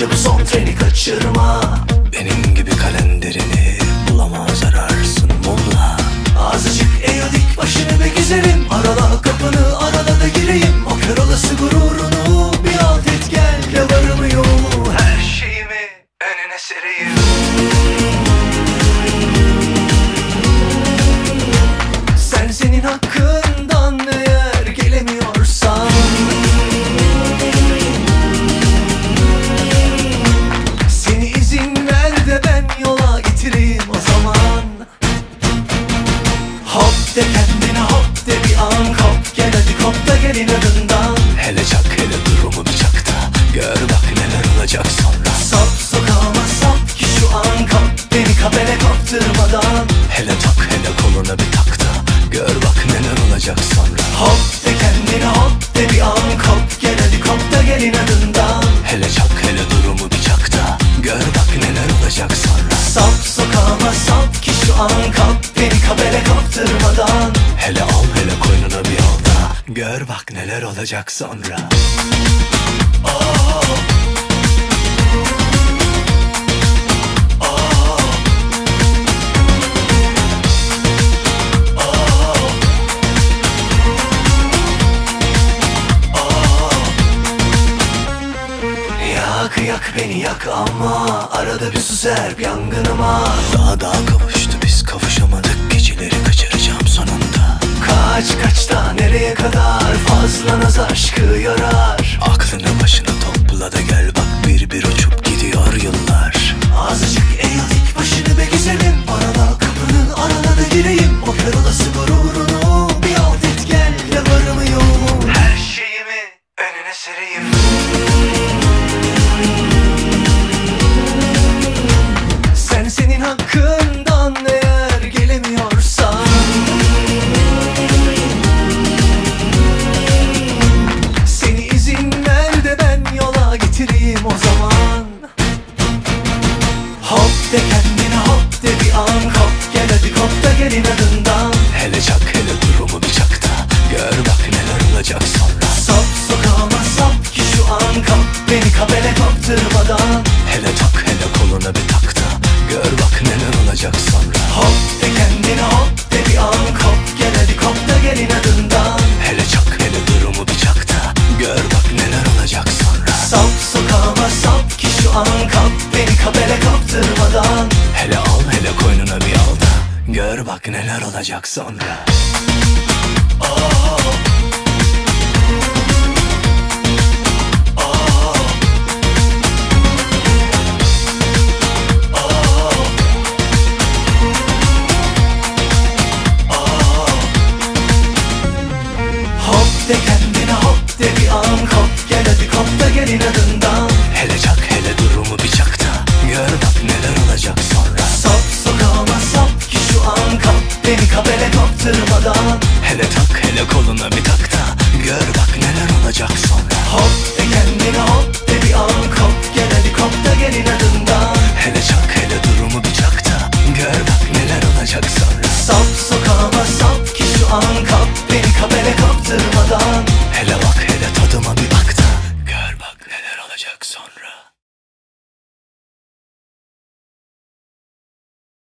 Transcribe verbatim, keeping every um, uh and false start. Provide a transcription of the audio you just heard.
bu son treni kaçırma. Benim gibi kalenderini bulamaz ararsın molla. Azıcık eğildik başını be güzelim, arala kapını arada da gireyim. O kör olası gururunu bir alt et gel, ne varımı yoğumu her şeyimi önüne sereyim. Sen senin hakkından eğer gelemiyorsan, seni izin ver de ben yola getireyim o zaman. Hop de kendine hop de bir an kop, gel hadi kop da gel inadından. Hele çak hele durumu bir çak da gör bak neler olacak sonra. Sap sokağıma sap ki şu an kap, beni kabele kopturmadan. Hele tak hele koluna bir tak da gör bak neler olacak sonra. Hop de kendine hop de bir an kop, gel hadi kop da gel inadından. Hele çak hele durumu bir çak da gör bak neler olacak sonra. Sap sokağıma sap ki şu an kap, beni kabele kopturmadan. Hele al hele koynuna bir al da gör bak neler olacak sonra. Oh. Yak yak beni yak ama arada bir su serp yangınıma. Daha daha kavuştu biz kavuşamadık, geceleri kaçıracağım sonunda. Kaç kaç da nereye kadar, fazla naz aşkı yarar. Aklını başına topla da gel bak bir bir uçup gidiyor yıllar. Azıcık eğildik başını be güzelim, arala kapının arada da gireyim. O kör olası gururunu bir alt et gel, ne varımı yoğumu her şeyimi önüne sereyim. Sen senin hakkından eğer gelemiyorsan, seni izin ver de ben yola getireyim o zaman. Hop de kendine hop de bir an kop, gel hadi kop da gel inadından. Hele çak hele durumu bir çak da gör bak neler olacak sonra. Sap sokağıma sap ki şu an kap, beni kabele kopturmadan. Hele tak hele koluna bir tak da gör bak neler olacak sonra. Hop de kendine hop de bir an kop, gel hadi kop da gel inadından. Hele çak hele durumu bir çak da gör bak neler olacak sonra. Sap sokağıma sap ki şu an kap, beni kabele kopturmadan. Hele al hele koynuna bir al da gör bak neler olacak sonra. Oh. Hop de kendine hop de bir an kop, gel hadi kop da gel inadından.